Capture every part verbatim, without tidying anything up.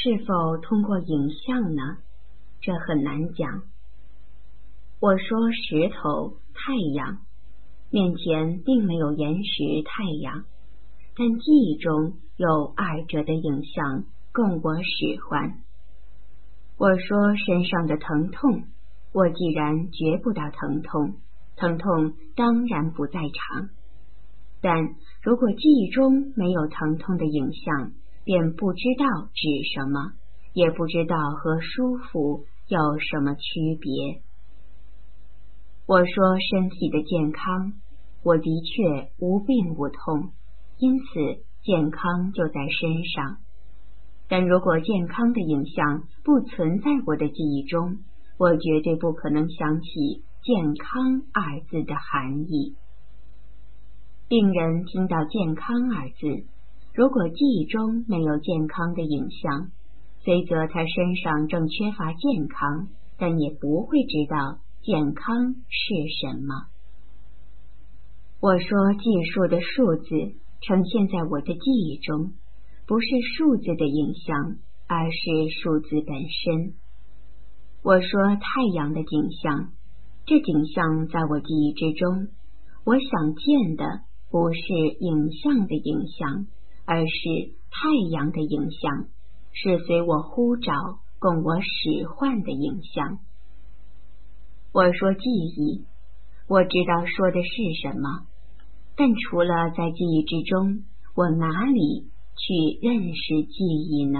是否通过影像呢？这很难讲。我说石头、太阳，面前并没有岩石、太阳，但记忆中有二者的影像供我使唤。我说身上的疼痛，我既然觉不到疼痛，疼痛当然不在场。但如果记忆中没有疼痛的影像，便不知道指什么，也不知道和舒服有什么区别。我说身体的健康，我的确无病无痛，因此健康就在身上。但如果健康的影像不存在我的记忆中，我绝对不可能想起健康二字的含义。病人听到健康二字，如果记忆中没有健康的影像，虽则他身上正缺乏健康，但也不会知道健康是什么。我说计数的数字呈现在我的记忆中，不是数字的影像，而是数字本身。我说太阳的景象，这景象在我记忆之中，我想见的不是影像的影像，而是太阳的影像，是随我呼召供我使唤的影像。我说记忆，我知道说的是什么，但除了在记忆之中，我哪里去认识记忆呢？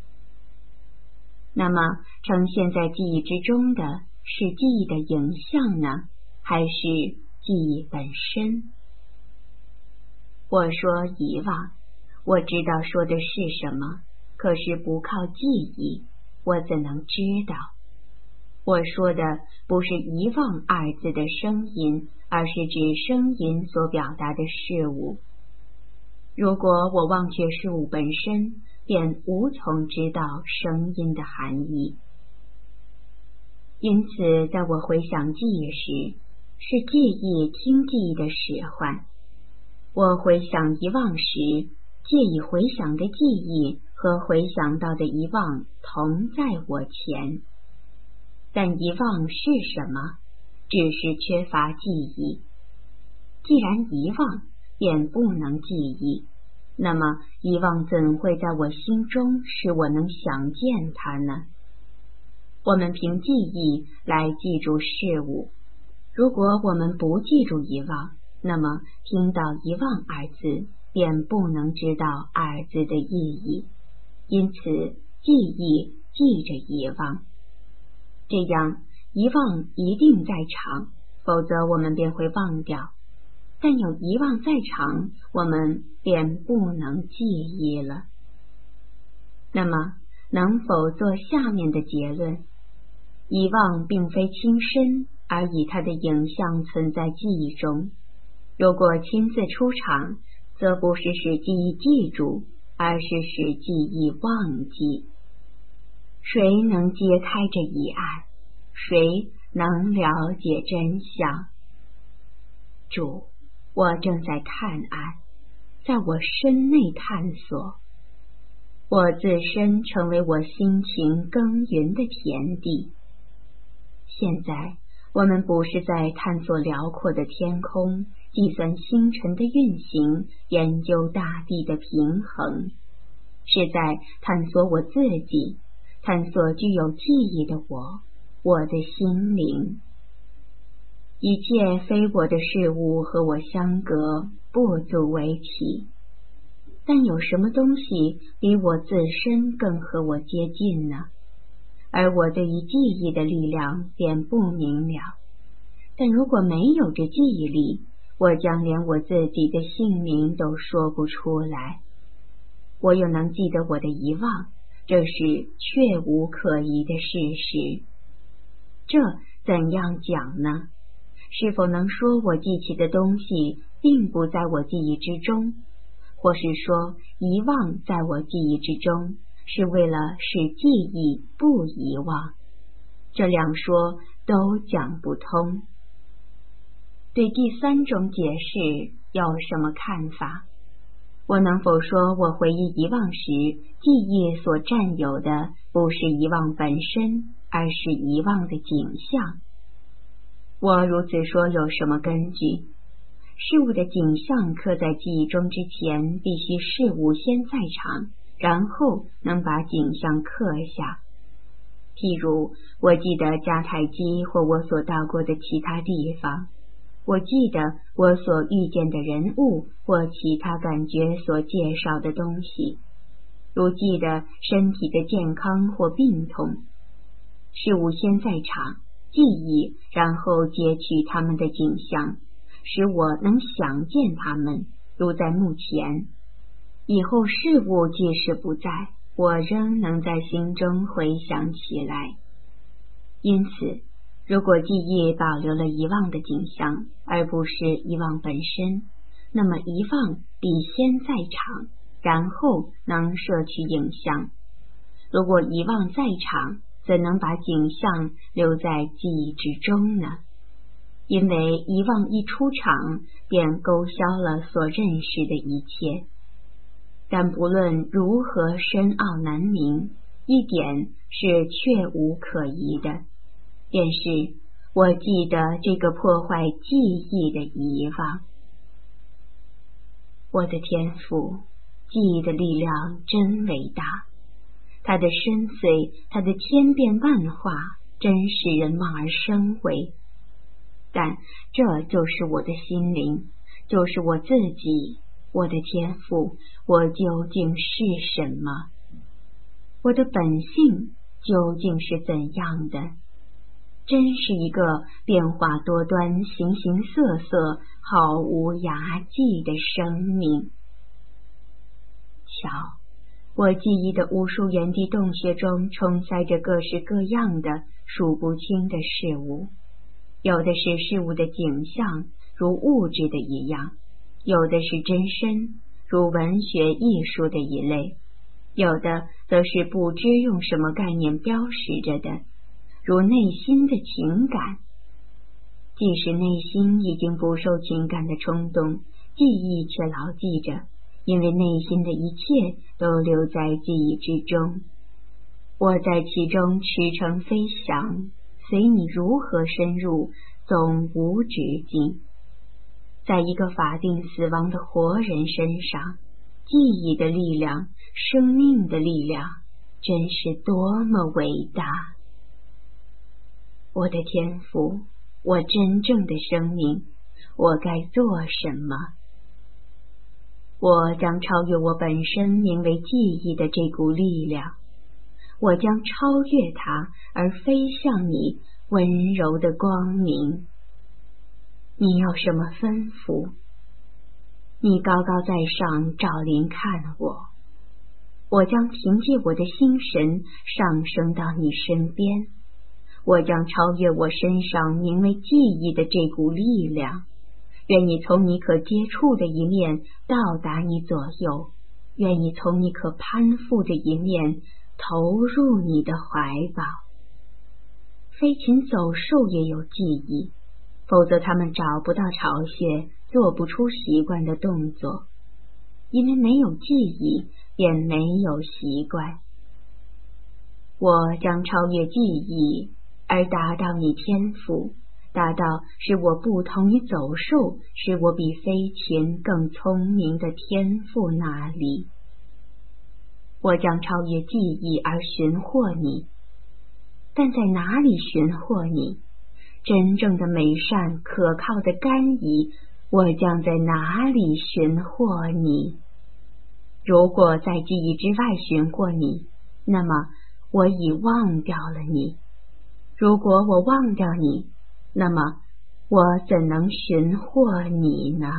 那么呈现在记忆之中的是记忆的影像呢，还是记忆本身？我说遗忘，我知道说的是什么，可是不靠记忆，我怎能知道？我说的不是遗忘二字的声音，而是指声音所表达的事物。如果我忘却事物本身，便无从知道声音的含义。因此在我回想记忆时，是记忆听记忆的使唤。我回想遗忘时，借以回想的记忆和回想到的遗忘同在我前。但遗忘是什么？只是缺乏记忆。既然遗忘，便不能记忆，那么遗忘怎会在我心中使我能想见它呢？我们凭记忆来记住事物，如果我们不记住遗忘，那么听到遗忘二字，便不能知道二字的意义。因此记忆记着遗忘，这样遗忘一定在场，否则我们便会忘掉。但有遗忘在场，我们便不能记忆了。那么能否做下面的结论？遗忘并非轻身，而以它的影像存在记忆中。如果亲自出场，则不是使记忆记住，而是使记忆忘记。谁能揭开这一案？谁能了解真相？主，我正在探案，在我身内探索。我自身成为我心情耕耘的田地。现在我们不是在探索辽阔的天空，计算星辰的运行，研究大地的平衡，是在探索我自己，探索具有记忆的我，我的心灵。一切非我的事物和我相隔，不足为奇。但有什么东西比我自身更和我接近呢？而我对于记忆的力量便不明了。但如果没有这记忆力，我将连我自己的姓名都说不出来。我又能记得我的遗忘，这是确无可疑的事实。这怎样讲呢？是否能说我记起的东西并不在我记忆之中，或是说遗忘在我记忆之中，是为了使记忆不遗忘？这两说都讲不通。对第三种解释有什么看法？ 我能否说我回忆遗忘时，记忆所占有的不是遗忘本身，而是遗忘的景象？我如此说有什么根据？事物的景象刻在记忆中之前，必须事物先在场，然后能把景象刻下。譬如，我记得迦太基或我所到过的其他地方，我记得我所遇见的人物或其他感觉所介绍的东西，如记得身体的健康或病痛。事物先在场，记忆，然后截取它们的景象，使我能想见它们，如在目前。以后事物即使不在，我仍能在心中回想起来。因此，如果记忆保留了遗忘的景象，而不是遗忘本身，那么遗忘必先在场，然后能摄取影像。如果遗忘在场，怎能把景象留在记忆之中呢？因为遗忘一出场，便勾销了所认识的一切。但不论如何深奥难明，一点是确无可疑的，便是我记得这个破坏记忆的遗忘。我的天赋，记忆的力量真伟大，它的深邃，它的千变万化，真使人望而生畏。但这就是我的心灵，就是我自己，我的天赋，我究竟是什么？我的本性究竟是怎样的？真是一个变化多端、形形色色、毫无涯际的生命。瞧，我记忆的无数原地洞穴中充塞着各式各样的数不清的事物，有的是事物的景象，如物质的一样；有的是真身，如文学艺术的一类；有的则是不知用什么概念标识着的，如内心的情感。即使内心已经不受情感的冲动，记忆却牢记着，因为内心的一切都留在记忆之中。我在其中驰骋飞翔，随你如何深入，总无止境。在一个法定死亡的活人身上，记忆的力量，生命的力量，真是多么伟大！我的天赋，我真正的生命，我该做什么？我将超越我本身名为记忆的这股力量，我将超越它，而飞向你温柔的光明。你有什么吩咐？你高高在上，照临看我，我将凭借我的心神上升到你身边，我将超越我身上名为记忆的这股力量。愿你从你可接触的一面到达你左右，愿你从你可攀附的一面投入你的怀抱。飞禽走兽也有记忆，否则他们找不到巢穴，做不出习惯的动作。因为没有记忆，便没有习惯。我将超越记忆，而达到你天赋，达到使我不同于走兽，使我比飞禽更聪明的天赋那里。我将超越记忆而寻获你，但在哪里寻获你？真正的美善可靠的甘饴，我将在哪里寻获你？如果在记忆之外寻获你，那么我已忘掉了你；如果我忘掉你，那么我怎能寻获你呢？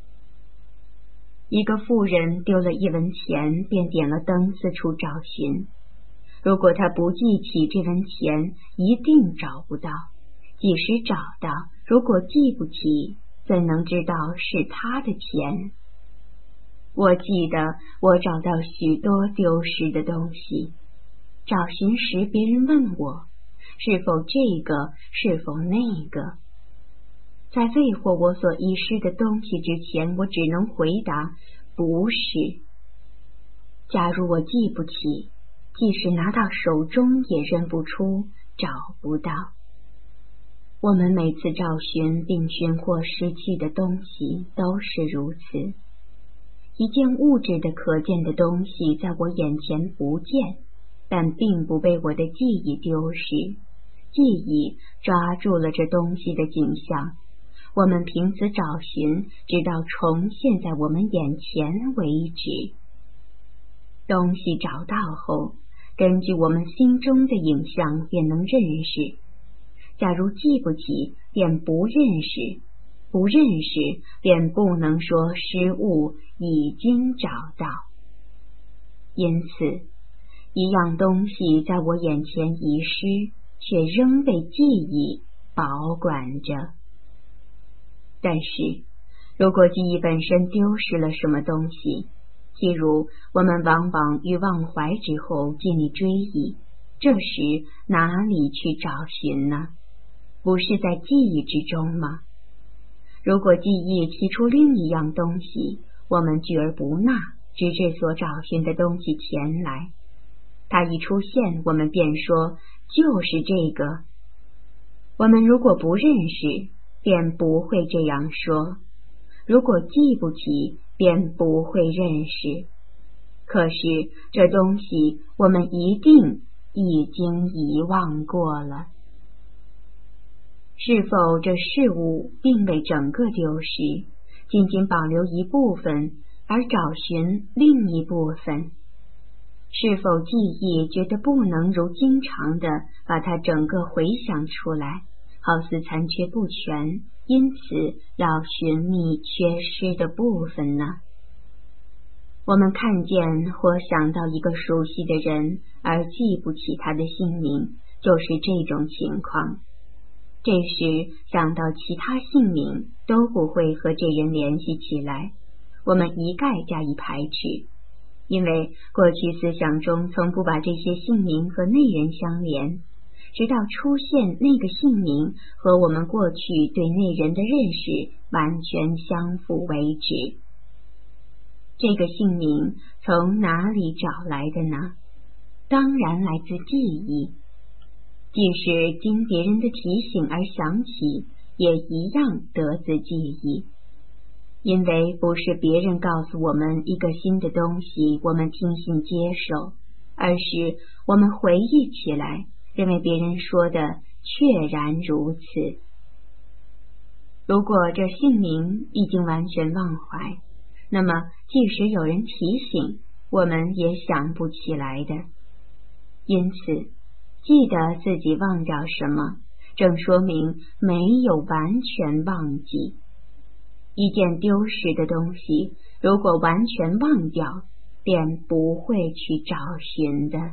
一个妇人丢了一文钱，便点了灯四处找寻。如果他不记起这文钱，一定找不到；即使找到，如果记不起，怎能知道是他的钱？我记得我找到许多丢失的东西，找寻时别人问我，是否这个，是否那个。在未获我所遗失的东西之前，我只能回答， 不是。假如我记不起，即使拿到手中也认不出，找不到。我们每次找寻并寻获失去的东西都是如此。一件物质的可见的东西在我眼前不见，但并不被我的记忆丢失，记忆抓住了这东西的景象，我们凭此找寻，直到重现在我们眼前为止。东西找到后，根据我们心中的影像便能认识。假如记不起，便不认识；不认识，便不能说失物已经找到。因此，一样东西在我眼前遗失，却仍被记忆保管着。但是，如果记忆本身丢失了什么东西，譬如我们往往于忘怀之后尽力追忆，这时哪里去找寻呢？不是在记忆之中吗？如果记忆提出另一样东西，我们拒而不纳，直至所找寻的东西前来，它一出现，我们便说就是这个。我们如果不认识，便不会这样说；如果记不起，便不会认识。可是这东西我们一定已经遗忘过了。是否这事物并未整个丢失，仅仅保留一部分，而找寻另一部分？是否记忆觉得不能如经常的把它整个回想出来，好似残缺不全，因此要寻觅缺失的部分呢？我们看见或想到一个熟悉的人，而记不起他的姓名，就是这种情况。这时想到其他姓名都不会和这人联系起来，我们一概加以排斥，因为过去思想中从不把这些姓名和那人相连，直到出现那个姓名和我们过去对那人的认识完全相符为止。这个姓名从哪里找来的呢？当然来自记忆。即使经别人的提醒而想起，也一样得自记忆。因为不是别人告诉我们一个新的东西，我们听信接受，而是我们回忆起来，认为别人说的确然如此。如果这姓名已经完全忘怀，那么即使有人提醒，我们也想不起来的。因此记得自己忘掉什么，正说明没有完全忘记。一件丢失的东西，如果完全忘掉，便不会去找寻的。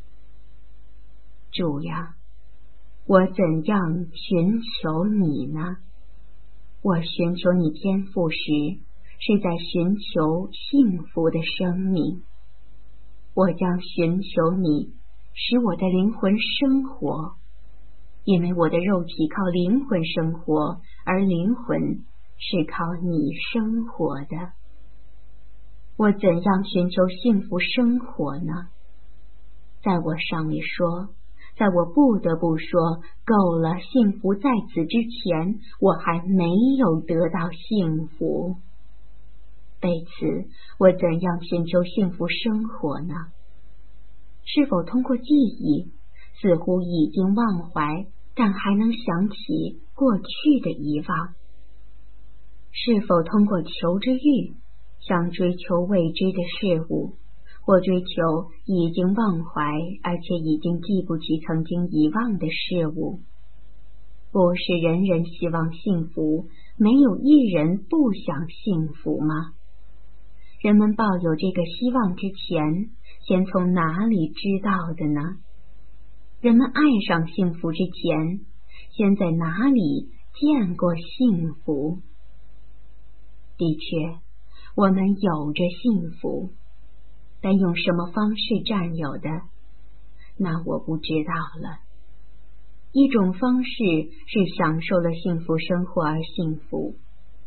主呀，我怎样寻求你呢？我寻求你天赋时，是在寻求幸福的生命。我将寻求你，使我的灵魂生活，因为我的肉体靠灵魂生活，而灵魂是靠你生活的。我怎样寻求幸福生活呢？在我尚未说，在我不得不说够了，幸福在此之前，我还没有得到幸福。为此，我怎样寻求幸福生活呢？是否通过记忆，似乎已经忘怀，但还能想起过去的遗忘？是否通过求知欲，想追求未知的事物，或追求已经忘怀而且已经记不起曾经遗忘的事物？不是人人希望幸福，没有一人不想幸福吗？人们抱有这个希望之前，先从哪里知道的呢？人们爱上幸福之前，先在哪里见过幸福？的确，我们有着幸福，但用什么方式占有的，那我不知道了。一种方式是享受了幸福生活而幸福，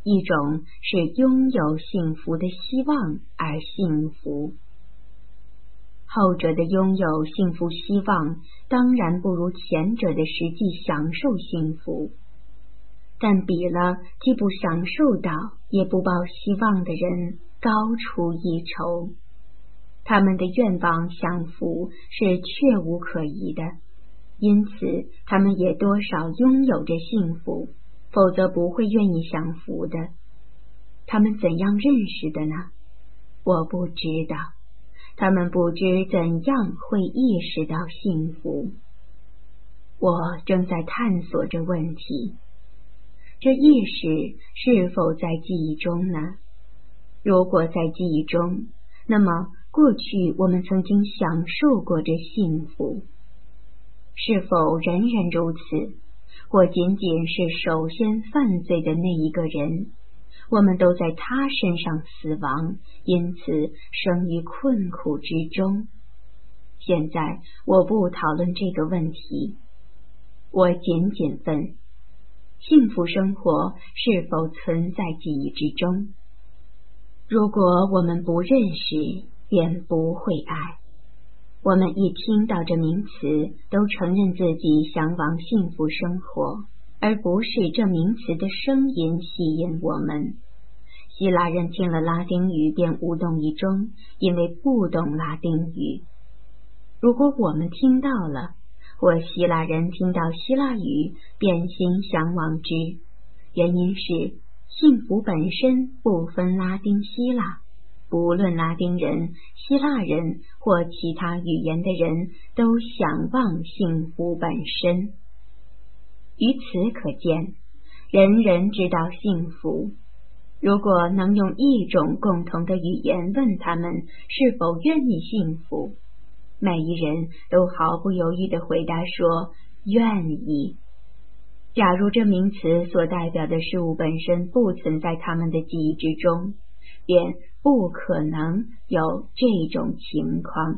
一种是拥有幸福的希望而幸福。后者的拥有幸福希望当然不如前者的实际享受幸福，但比了既不享受到也不抱希望的人高出一筹。他们的愿望享福是确无可疑的，因此他们也多少拥有着幸福，否则不会愿意享福的。他们怎样认识的呢？我不知道，他们不知怎样会意识到幸福。我正在探索这问题。这意识是否在记忆中呢？如果在记忆中，那么过去我们曾经享受过这幸福。是否人人如此，或仅仅是首先犯罪的那一个人，我们都在他身上死亡，因此生于困苦之中。现在我不讨论这个问题，我仅仅问，幸福生活是否存在记忆之中？如果我们不认识，便不会爱。我们一听到这名词，都承认自己向往幸福生活，而不是这名词的声音吸引我们。希腊人听了拉丁语便无动于衷，因为不懂拉丁语。如果我们听到了，或希腊人听到希腊语便心向往之，原因是幸福本身不分拉丁希腊，不论拉丁人、希腊人或其他语言的人都向往幸福本身。于此可见，人人知道幸福。如果能用一种共同的语言问他们是否愿意幸福，每一人都毫不犹豫地回答说愿意。假如这名词所代表的事物本身不存在他们的记忆之中，便不可能有这种情况。